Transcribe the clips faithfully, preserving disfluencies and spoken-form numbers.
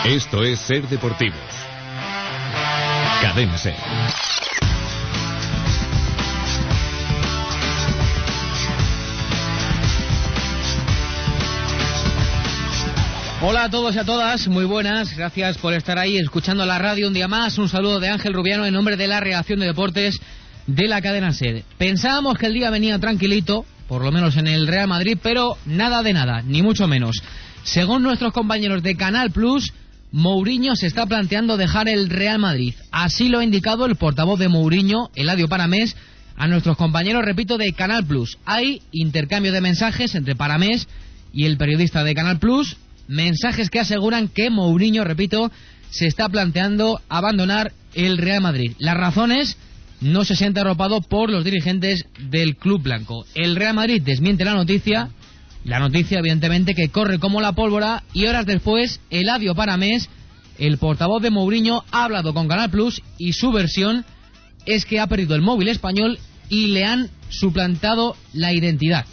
Esto es Ser Deportivos. Cadena Ser. Hola a todos y a todas, muy buenas, gracias por estar ahí escuchando la radio un día más. Un saludo de Ángel Rubiano en nombre de la redacción de deportes de la cadena SER. Pensábamos que el día venía tranquilito, por lo menos en el Real Madrid, pero nada de nada, ni mucho menos. Según nuestros compañeros de Canal Plus, Mourinho se está planteando dejar el Real Madrid. Así lo ha indicado el portavoz de Mourinho, Eladio Paramés, a nuestros compañeros, repito, de Canal Plus. Hay intercambio de mensajes entre Paramés y el periodista de Canal Plus. Mensajes que aseguran que Mourinho, repito, se está planteando abandonar el Real Madrid. Las razones: no se siente arropado por los dirigentes del club blanco. El Real Madrid desmiente la noticia, la noticia evidentemente que corre como la pólvora, y horas después Eladio Paramés, el portavoz de Mourinho, ha hablado con Canal Plus y su versión es que ha perdido el móvil español y le han suplantado la identidad.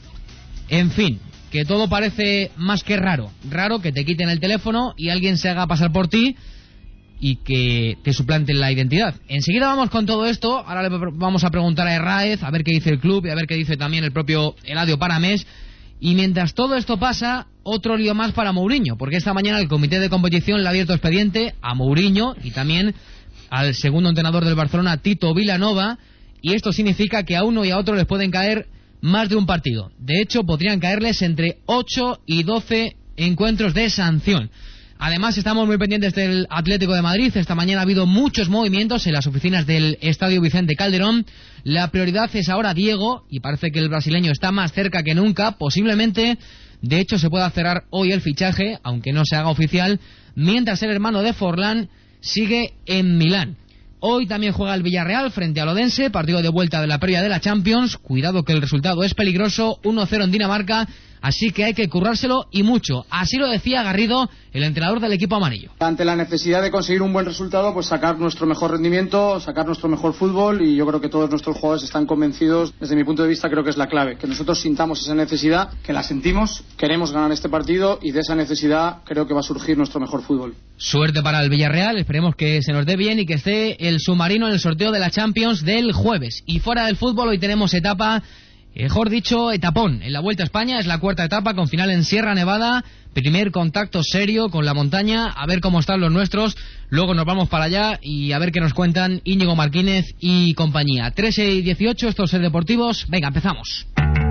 En fin, que todo parece más que raro. Raro que te quiten el teléfono y alguien se haga pasar por ti y que te suplanten la identidad. Enseguida vamos con todo esto. Ahora le vamos a preguntar a Herráez, a ver qué dice el club y a ver qué dice también el propio Eladio Paramés. Y mientras todo esto pasa, otro lío más para Mourinho, porque esta mañana el comité de competición le ha abierto expediente a Mourinho y también al segundo entrenador del Barcelona, Tito Vilanova, y esto significa que a uno y a otro les pueden caer más de un partido. De hecho, podrían caerles entre ocho y doce encuentros de sanción. Además, estamos muy pendientes del Atlético de Madrid. Esta mañana ha habido muchos movimientos en las oficinas del Estadio Vicente Calderón. La prioridad es ahora Diego, y parece que el brasileño está más cerca que nunca. Posiblemente, de hecho, se pueda cerrar hoy el fichaje, aunque no se haga oficial, mientras el hermano de Forlán sigue en Milán. Hoy también juega el Villarreal frente al Odense, partido de vuelta de la previa de la Champions. Cuidado que el resultado es peligroso, uno cero en Dinamarca, así que hay que currárselo y mucho. Así lo decía Garrido, el entrenador del equipo amarillo. Ante la necesidad de conseguir un buen resultado, pues sacar nuestro mejor rendimiento, sacar nuestro mejor fútbol, y yo creo que todos nuestros jugadores están convencidos. Desde mi punto de vista creo que es la clave, que nosotros sintamos esa necesidad, que la sentimos, queremos ganar este partido y de esa necesidad creo que va a surgir nuestro mejor fútbol. Suerte para el Villarreal, esperemos que se nos dé bien y que esté el submarino en el sorteo de la Champions del jueves. Y fuera del fútbol, hoy tenemos etapa, mejor dicho, etapón en la Vuelta a España. Es la cuarta etapa con final en Sierra Nevada. Primer contacto serio con la montaña, a ver cómo están los nuestros. Luego nos vamos para allá y a ver qué nos cuentan Íñigo Martínez y compañía. trece y dieciocho, estos Ser Deportivos. Venga, empezamos.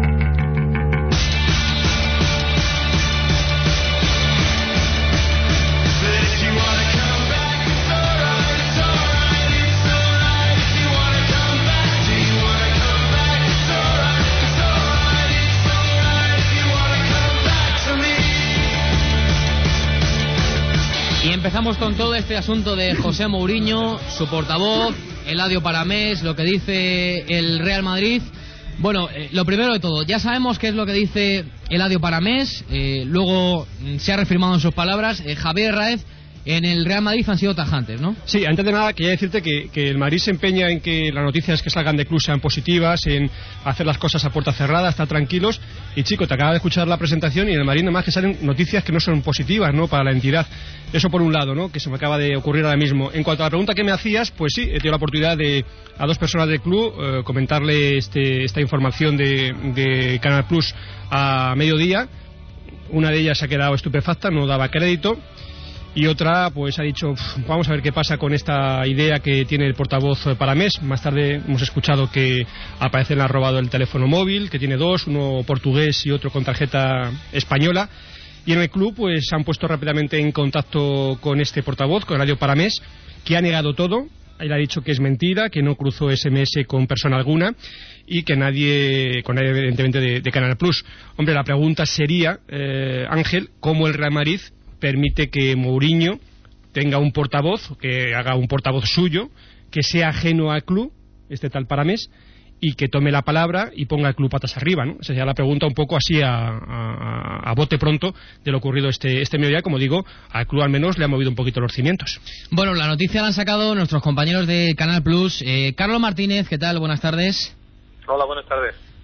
Y empezamos con todo este asunto de José Mourinho, su portavoz, Eladio Paramés, lo que dice el Real Madrid. Bueno, eh, lo primero de todo, ya sabemos qué es lo que dice Eladio Paramés, eh, luego se ha reafirmado en sus palabras. eh, Javier Herráez, en el Real Madrid han sido tajantes, ¿no? Sí, antes de nada quería decirte que, que el Madrid se empeña en que las noticias que salgan de club sean positivas, en hacer las cosas a puerta cerrada, estar tranquilos. Y chico, te acaba de escuchar la presentación y en el Madrid nada más que salen noticias que no son positivas, ¿no?, para la entidad. Eso por un lado, ¿no?, que se me acaba de ocurrir ahora mismo. En cuanto a la pregunta que me hacías, pues sí, he tenido la oportunidad de a dos personas del club eh, comentarle este, esta información de, de Canal Plus a mediodía. Una de ellas se ha quedado estupefacta, no daba crédito. Y otra pues ha dicho, vamos a ver qué pasa con esta idea que tiene el portavoz Paramés. Más tarde hemos escuchado que al parecer le han robado el teléfono móvil, que tiene dos, uno portugués y otro con tarjeta española. Y en el club pues se han puesto rápidamente en contacto con este portavoz, con Eladio Paramés, que ha negado todo. Él ha dicho que es mentira, que no cruzó ese eme ese con persona alguna y que nadie, con nadie evidentemente de, de Canal Plus. Hombre, la pregunta sería, eh, Ángel, ¿cómo el Real Madrid permite que Mourinho tenga un portavoz, que haga un portavoz suyo, que sea ajeno al club, este tal Paramés, y que tome la palabra y ponga el club patas arriba, ¿no? Esa sería la pregunta un poco así a, a, a bote pronto de lo ocurrido este, este mediodía. Como digo, al club al menos le ha movido un poquito los cimientos. Bueno, la noticia la han sacado nuestros compañeros de Canal Plus. Eh, Carlos Martínez, ¿qué tal? Buenas tardes. Hola, buenas tardes.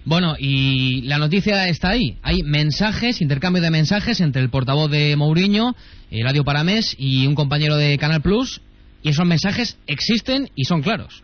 Bueno, y la noticia está ahí. Hay mensajes, intercambio de mensajes entre el portavoz de Mourinho, Eladio Paramés, y un compañero de Canal Plus, y esos mensajes existen y son claros.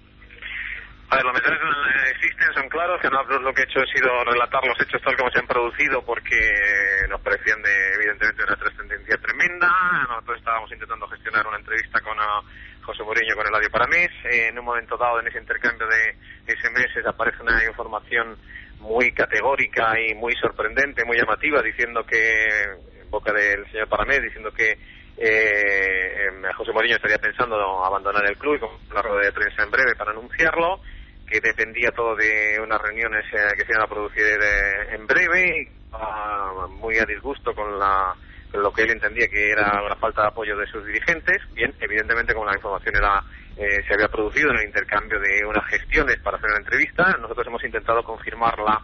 A ver, los mensajes existen, son claros. Canal Plus lo que ha hecho ha sido relatar los hechos tal como se han producido, porque nos parecían de, evidentemente, una trascendencia tremenda. Nosotros estábamos intentando gestionar una entrevista con uh, José Mourinho, con Eladio Paramés. Eh, en un momento dado, en ese intercambio de ese mes, aparece una información muy categórica y muy sorprendente, muy llamativa, diciendo que, en boca del señor Paramés, diciendo que eh, José Mourinho estaría pensando abandonar el club, y con una rueda de prensa en breve para anunciarlo, que dependía todo de unas reuniones eh, que se iban a producir eh, en breve, y uh, muy a disgusto con la con lo que él entendía que era una falta de apoyo de sus dirigentes. Bien, evidentemente, como la información era eh, se había producido en el intercambio de unas gestiones para hacer una entrevista, nosotros hemos intentado confirmarla,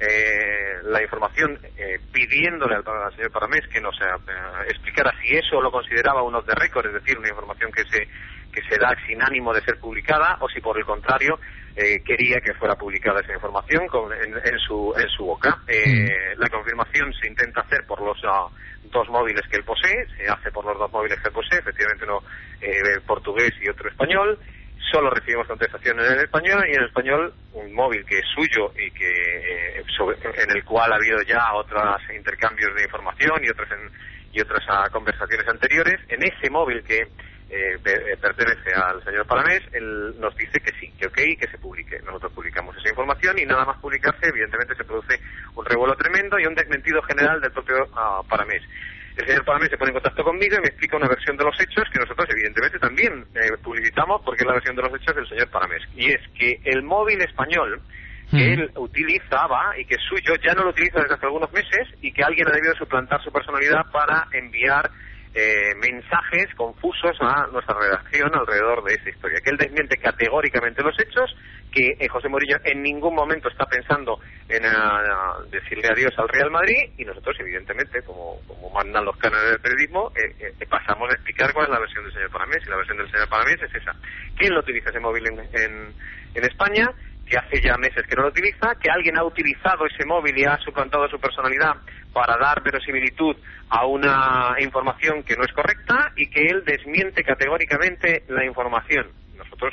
eh, la información, eh, pidiéndole al, al señor Paramés que nos eh, explicara si eso lo consideraba un off the record, es decir, una información que se que se da sin ánimo de ser publicada, o si por el contrario eh, quería que fuera publicada esa información con, en, en su en su boca. Eh, la confirmación se intenta hacer por los uh, dos móviles que él posee, se hace por los dos móviles que él posee, efectivamente uno eh, portugués y otro español. Solo recibimos contestación en el español, y en el español un móvil que es suyo y que eh, sobre, en el cual ha habido ya otros intercambios de información y otras en, y otras uh, conversaciones anteriores. En ese móvil que Eh, pertenece al señor Paramés, él nos dice que sí, que ok, que se publique. Nosotros publicamos esa información, y nada más publicarse, evidentemente se produce un revuelo tremendo y un desmentido general del propio uh, Paramés. El señor Paramés se pone en contacto conmigo y me explica una versión de los hechos que nosotros evidentemente también eh, publicitamos, porque es la versión de los hechos del señor Paramés, y es que el móvil español que él utilizaba y que es suyo ya no lo utiliza desde hace algunos meses, y que alguien ha debido suplantar su personalidad para enviar Eh, mensajes confusos a nuestra redacción alrededor de esa historia, que él desmiente categóricamente los hechos, que eh, José Mourinho en ningún momento está pensando en uh, decirle adiós al Real Madrid, y nosotros evidentemente, como, como mandan los canales de periodismo, eh, eh, pasamos a explicar cuál es la versión del señor Paramés, y la versión del señor Paramés es esa, que él no utiliza ese móvil en, en, en España, que hace ya meses que no lo utiliza, que alguien ha utilizado ese móvil y ha suplantado su personalidad para dar verosimilitud a una información que no es correcta, y que él desmiente categóricamente la información. Nosotros,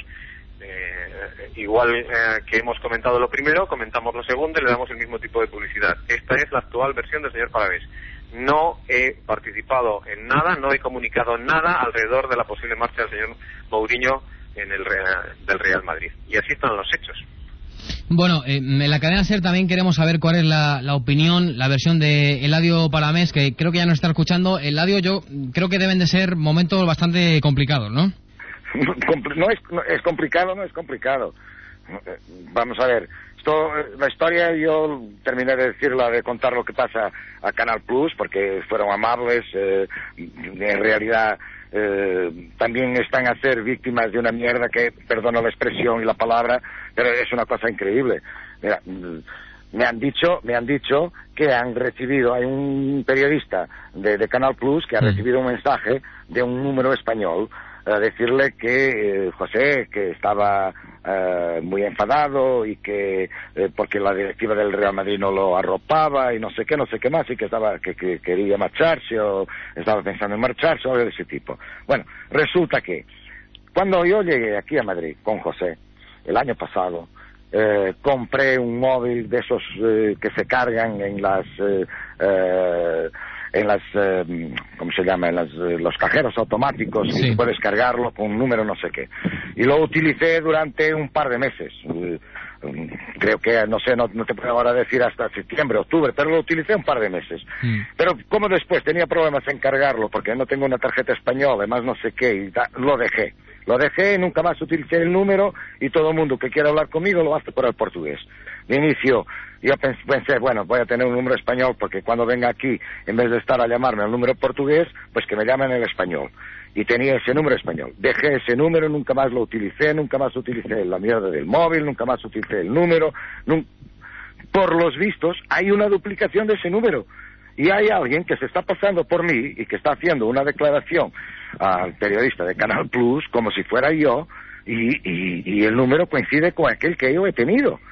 eh, igual eh, que hemos comentado lo primero, comentamos lo segundo y le damos el mismo tipo de publicidad. Esta es la actual versión del señor Paramés. No he participado en nada, no he comunicado nada alrededor de la posible marcha del señor Mourinho en el Real, del Real Madrid. Y así están los hechos. Bueno, eh, en la cadena SER también queremos saber cuál es la, la opinión, la versión de Eladio Paramés, que creo que ya nos está escuchando. Eladio, yo creo que deben de ser momentos bastante complicados, ¿no? No es, no, es complicado, no es complicado. Vamos a ver, esto, la historia yo terminé de decirla, de contar lo que pasa a Canal Plus, porque fueron amables, eh, en realidad eh, también están a ser víctimas de una mierda que, perdono la expresión y la palabra, pero es una cosa increíble. Mira, me han dicho, me han dicho que han recibido, hay un periodista de, de Canal Plus que ha recibido un mensaje de un número español a decirle que eh, José, que estaba eh, muy enfadado, y que eh, porque la directiva del Real Madrid no lo arropaba y no sé qué, no sé qué más, y que estaba que, que quería marcharse, o estaba pensando en marcharse, o algo de ese tipo. Bueno, resulta que cuando yo llegué aquí a Madrid con José el año pasado, eh, compré un móvil de esos eh, que se cargan en las eh, eh, en las, eh, ¿cómo se llama?, en las, eh, los cajeros automáticos, sí. Y puedes cargarlo con un número no sé qué. Y lo utilicé durante un par de meses. Eh, creo que, no sé, no, no te puedo ahora decir hasta septiembre, octubre, pero lo utilicé un par de meses. Mm. Pero como después tenía problemas en cargarlo, porque no tengo una tarjeta española, además no sé qué, y da, lo dejé. Lo dejé, nunca más utilicé el número, y todo el mundo que quiera hablar conmigo lo hace por el portugués. De inicio, yo pensé, bueno, voy a tener un número español, porque cuando venga aquí, en vez de estar a llamarme al número portugués, pues que me llamen el español. Y tenía ese número español. Dejé ese número, nunca más lo utilicé, nunca más utilicé la mierda del móvil, nunca más utilicé el número. Nun... Por los vistos, hay una duplicación de ese número. Y hay alguien que se está pasando por mí y que está haciendo una declaración al periodista de Canal Plus como si fuera yo, y, y, y el número coincide con aquel que yo he tenido.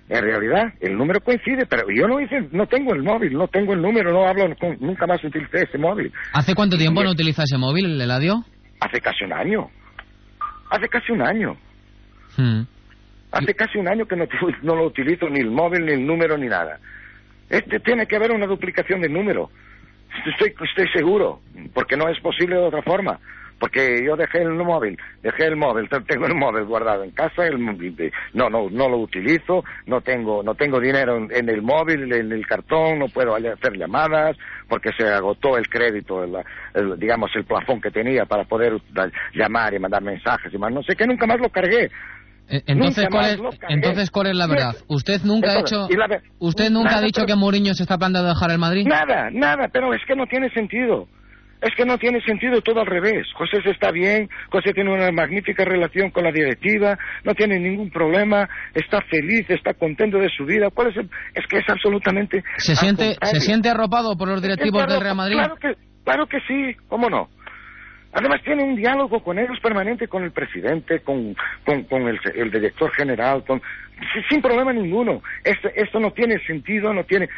En realidad, el número coincide, pero yo no hice, no tengo el móvil, no tengo el número, no hablo, con, nunca más utilicé ese móvil. ¿Hace cuánto tiempo no utiliza ese móvil, Eladio? Hace casi un año. Hace casi un año. Hmm. Hace casi un año que no, no lo utilizo, ni el móvil, ni el número, ni nada. Este tiene que haber una duplicación de número. Estoy, estoy seguro, porque no es posible de otra forma. Porque yo dejé el móvil, dejé el móvil, tengo el móvil guardado en casa, el móvil, no, no, no lo utilizo, no tengo, no tengo dinero en, en el móvil, en el cartón, no puedo hacer llamadas, porque se agotó el crédito, el, el, digamos, el plafón que tenía para poder llamar y mandar mensajes y más, no sé qué, nunca más lo cargué. Entonces, ¿cuál es, entonces, ¿cuál es la verdad? ¿Usted nunca ha hecho, la, usted nunca nada, ha dicho pero, que Mourinho se está planteando dejar el Madrid? Nada, nada, pero es que no tiene sentido. Es que no tiene sentido, todo al revés. José está bien, José tiene una magnífica relación con la directiva, no tiene ningún problema, está feliz, está contento de su vida. ¿Cuál es el...? Es que es absolutamente... ¿Se siente, ¿se siente arropado por los directivos del Real Madrid? Claro que, claro que sí, ¿cómo no? Además tiene un diálogo con ellos permanente, con el presidente, con, con, con el, el director general, con, sin problema ninguno. Esto, esto no tiene sentido, no tiene...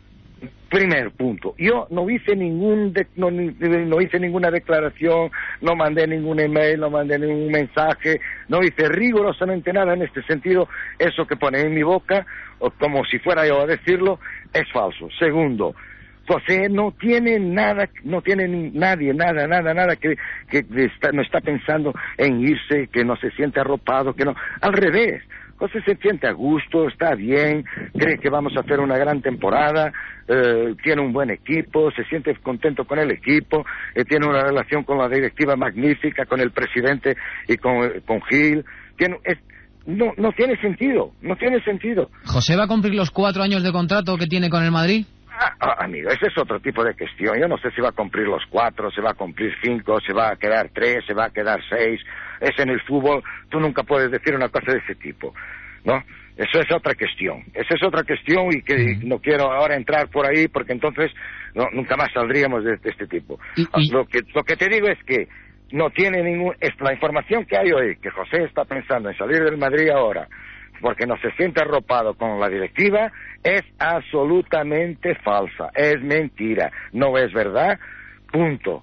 Primer punto, yo no hice ningún de, no, no hice ninguna declaración, no mandé ningún email, no mandé ningún mensaje, no hice rigurosamente nada en este sentido. Eso que pone en mi boca, o como si fuera yo a decirlo, es falso. Segundo, José no tiene nada, no tiene nadie, nada, nada, nada que, que está, no está pensando en irse, que no se siente arropado, que no, al revés. José se siente a gusto, está bien, cree que vamos a hacer una gran temporada, eh, tiene un buen equipo, se siente contento con el equipo, eh, tiene una relación con la directiva magnífica, con el presidente y con, con Gil. Tiene, es, no, no tiene sentido, no tiene sentido. ¿José va a cumplir los cuatro años de contrato que tiene con el Madrid? Ah, ah, amigo, ese es otro tipo de cuestión. Yo no sé si va a cumplir los cuatro, se va a cumplir cinco, se va a quedar tres, se va a quedar seis. Es en el fútbol, tú nunca puedes decir una cosa de ese tipo, ¿no? Eso es otra cuestión. Esa es otra cuestión y que no quiero ahora entrar por ahí porque entonces no, nunca más saldríamos de, de este tipo. ¿Y, y... Lo que lo que te digo es que no tiene ningún... Es la información que hay hoy, que José está pensando en salir del Madrid ahora porque no se siente arropado con la directiva, es absolutamente falsa, es mentira, no es verdad, punto.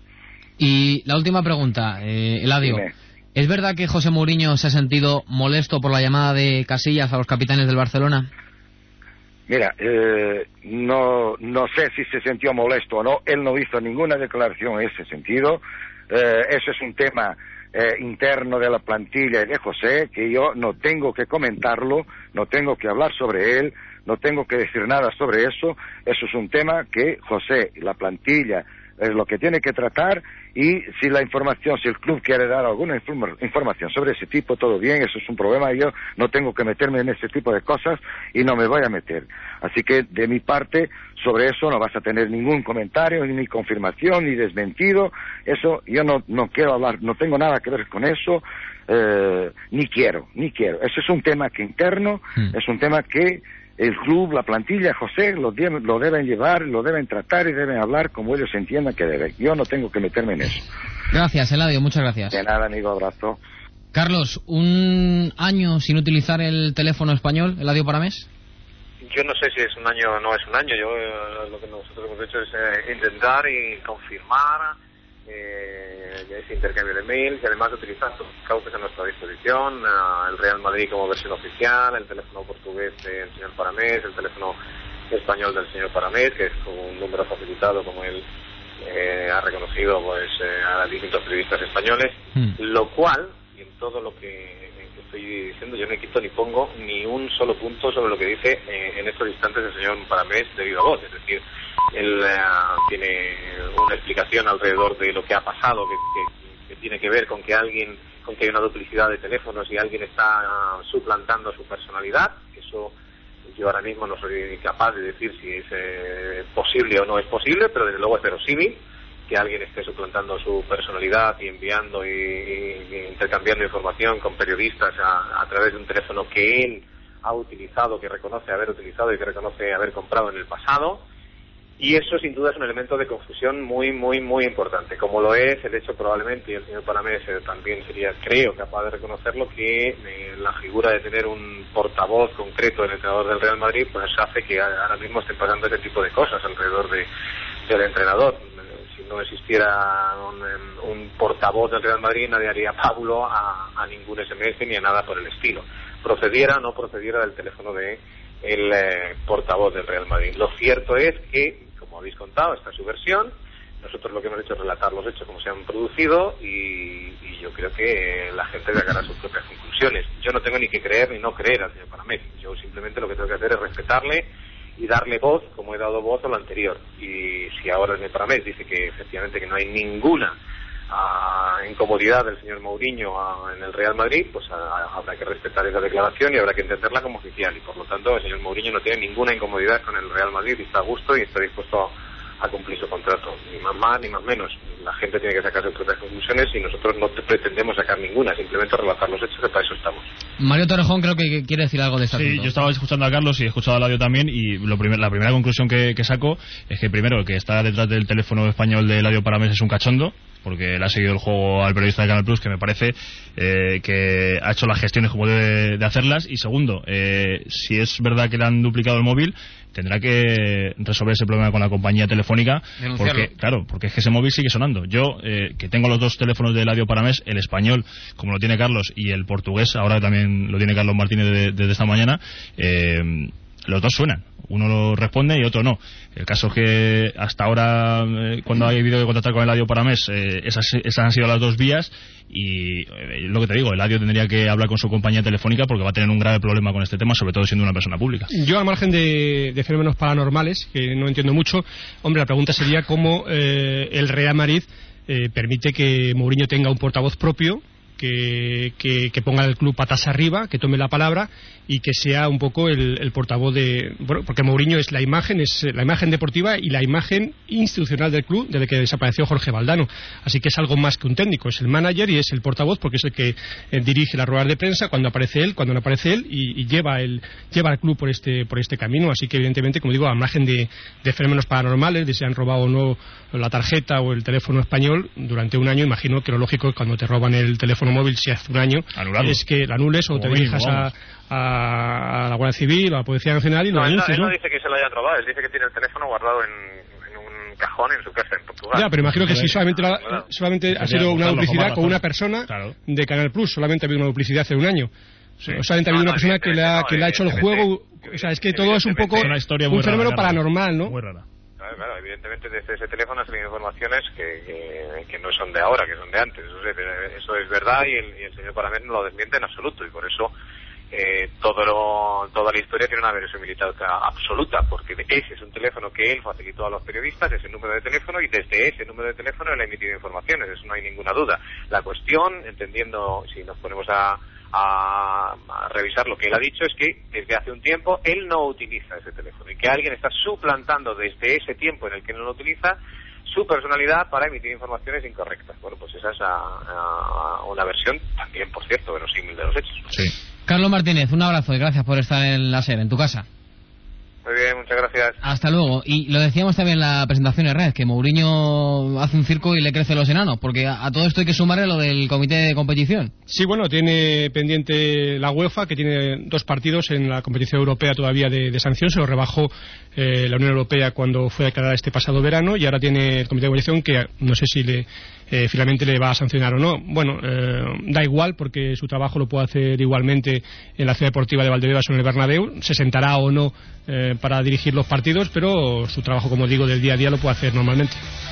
Y la última pregunta, eh, Eladio. Dime. ¿Es verdad que José Mourinho se ha sentido molesto por la llamada de Casillas a los capitanes del Barcelona? Mira, eh, no, no sé si se sintió molesto o no, él no hizo ninguna declaración en ese sentido, eh, eso es un tema eh, interno de la plantilla y de José, que yo no tengo que comentarlo, no tengo que hablar sobre él, no tengo que decir nada sobre eso, eso es un tema que José y la plantilla es lo que tiene que tratar, y si la información, si el club quiere dar alguna informa, información sobre ese tipo, todo bien, eso es un problema, y yo no tengo que meterme en ese tipo de cosas y no me voy a meter. Así que de mi parte, sobre eso no vas a tener ningún comentario, ni confirmación, ni desmentido, eso yo no, no quiero hablar, no tengo nada que ver con eso, eh, ni quiero, ni quiero. Eso es un tema que interno, mm. es un tema que el club, la plantilla, José, lo, de, lo deben llevar, lo deben tratar y deben hablar como ellos entiendan que deben. Yo no tengo que meterme en eso. Gracias, Eladio, muchas gracias. De nada, amigo, abrazo. Carlos, ¿un año sin utilizar el teléfono español, Eladio Paramés? Yo no sé si es un año o no es un año. Yo eh, lo que nosotros hemos hecho es eh, intentar y confirmar eh, ese intercambio de mails y además utilizar los cauces a nuestra disposición, uh, el Real Madrid como versión oficial, el teléfono portugués del señor Paramés, el teléfono español del señor Paramés, que es un número facilitado como él eh, ha reconocido pues eh, a distintos periodistas españoles, mm. lo cual, y en todo lo que, que estoy diciendo, yo no quito ni pongo ni un solo punto sobre lo que dice eh, en estos instantes el señor Paramés de viva voz, es decir, él uh, tiene una explicación alrededor de lo que ha pasado, que, que, que tiene que ver con que alguien, con que hay una duplicidad de teléfonos y alguien está uh, suplantando su personalidad. Eso yo ahora mismo no soy capaz de decir si es eh, posible o no es posible, pero desde luego es verosímil que alguien esté suplantando su personalidad y enviando y, y, y intercambiando información con periodistas a, a través de un teléfono que él ha utilizado, que reconoce haber utilizado y que reconoce haber comprado en el pasado. Y eso sin duda es un elemento de confusión muy, muy, muy importante, como lo es el hecho probablemente, y el señor Paramés también sería, creo, capaz de reconocerlo, que eh, la figura de tener un portavoz concreto del entrenador del Real Madrid pues hace que ahora mismo estén pasando ese tipo de cosas alrededor de, del entrenador. Si no existiera un, un portavoz del Real Madrid, nadie haría pábulo a, a ningún ese eme ese ni a nada por el estilo, procediera o no procediera del teléfono de el eh, portavoz del Real Madrid. Lo cierto es que, como habéis contado, esta es su versión. Nosotros lo que hemos hecho es relatar los hechos como se han producido y, y yo creo que la gente sacará sus propias conclusiones. Yo no tengo ni que creer ni no creer al señor Paramés. Yo simplemente lo que tengo que hacer es respetarle y darle voz como he dado voz a lo anterior. Y si ahora el señor Paramés dice que efectivamente que no hay ninguna a incomodidad del señor Mourinho a, en el Real Madrid, pues a, a, habrá que respetar esa declaración y habrá que entenderla como oficial, y por lo tanto el señor Mourinho no tiene ninguna incomodidad con el Real Madrid y está a gusto y está dispuesto a, a cumplir su contrato, ni más más ni más menos. La gente tiene que sacar sus propias conclusiones y nosotros no te pretendemos sacar ninguna, simplemente relatar los hechos, que para eso estamos. Mario Torrejón creo que quiere decir algo de esto. Sí, yo estaba escuchando a Carlos y he escuchado a Eladio también, y lo primer, la primera conclusión que, que saco es que primero el que está detrás del teléfono español de Eladio Paramés es un cachondo, porque le ha seguido el juego al periodista de Canal Plus, que me parece eh, que ha hecho las gestiones como debe de hacerlas. Y segundo, eh, si es verdad que le han duplicado el móvil, tendrá que resolver ese problema con la compañía telefónica, porque claro, porque es que ese móvil sigue sonando. Yo, eh, que tengo los dos teléfonos de Eladio Paramés, el español, como lo tiene Carlos, y el portugués, ahora también lo tiene Carlos Martínez desde de, de esta mañana, eh, los dos suenan. Uno lo responde y otro no. El caso es que hasta ahora, eh, cuando ha habido que contactar con Eladio Paramés, eh, esas, esas han sido las dos vías, y eh, lo que te digo, Eladio tendría que hablar con su compañía telefónica porque va a tener un grave problema con este tema, sobre todo siendo una persona pública. Yo, al margen de, de fenómenos paranormales, que no entiendo mucho, hombre, la pregunta sería cómo eh, el Real Madrid eh, permite que Mourinho tenga un portavoz propio, Que, que, que ponga el club patas arriba, que tome la palabra y que sea un poco el, el portavoz de... Bueno, porque Mourinho es la imagen, es la imagen deportiva y la imagen institucional del club desde que desapareció Jorge Valdano. Así que es algo más que un técnico, es el manager y es el portavoz, porque es el que eh, dirige las ruedas de prensa cuando aparece él, cuando no aparece él, y, y lleva el lleva al club por este por este camino. Así que evidentemente, como digo, al margen de, de fenómenos paranormales, de si han robado o no la tarjeta o el teléfono español durante un año, imagino que lo lógico es cuando te roban el teléfono móvil, si hace un año, Anularlo. es que lo anules o Como te dirijas a, a, a la Guardia Civil o a la Policía Nacional y lo no, denuncies, él no, ¿no? él no dice que se lo hayan robado, él dice que tiene el teléfono guardado en, en un cajón en su casa en Portugal. Ya, pero imagino que si solamente, la, claro. solamente ha sido una duplicidad con una persona, claro, de Canal Plus, solamente ha habido una duplicidad hace un año. Sí. O solamente ha habido no, una persona que le ha, que le ha hecho el juego, o sea, es que todo es un poco una historia un fenómeno rara, paranormal, ¿no? Muy rara. Claro, claro, evidentemente desde ese teléfono han salido informaciones que, que, que no son de ahora, que son de antes. Eso es, eso es verdad y el, y el señor Paramés no lo desmiente en absoluto, y por eso eh, todo lo, toda la historia tiene una verosimilitud absoluta, porque ese es un teléfono que él facilitó a los periodistas, ese número de teléfono, y desde ese número de teléfono él ha emitido informaciones, eso no hay ninguna duda. La cuestión, entendiendo, si nos ponemos a A, a revisar lo que él ha dicho, es que desde hace un tiempo él no utiliza ese teléfono y que alguien está suplantando desde ese tiempo en el que no lo utiliza su personalidad para emitir informaciones incorrectas. Bueno, pues esa es a, a, una versión también, por cierto, verosímil de los hechos. Sí. Carlos Martínez, un abrazo y gracias por estar en la SER, en tu casa. Muy bien, muchas gracias. Hasta luego. Y lo decíamos también en la presentación en red, que Mourinho hace un circo y le crece los enanos, porque a, a todo esto hay que sumarle lo del comité de competición. Sí, bueno, tiene pendiente la UEFA, que tiene dos partidos en la competición europea todavía de, de sanción, se lo rebajó eh, la Unión Europea cuando fue declarada este pasado verano, y ahora tiene el comité de competición que no sé si le eh, finalmente le va a sancionar o no. Bueno, eh, da igual, porque su trabajo lo puede hacer igualmente en la ciudad deportiva de Valdebebas o en el Bernabéu, se sentará o no eh, para dirigir los partidos, pero su trabajo, como digo, del día a día lo puede hacer normalmente.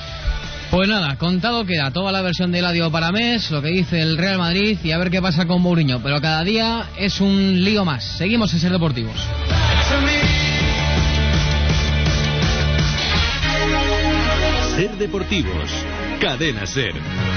Pues nada, contado queda toda la versión de Eladio Paramés, lo que dice el Real Madrid, y a ver qué pasa con Mourinho, pero cada día es un lío más. Seguimos en Ser Deportivos. Ser Deportivos, Cadena Ser.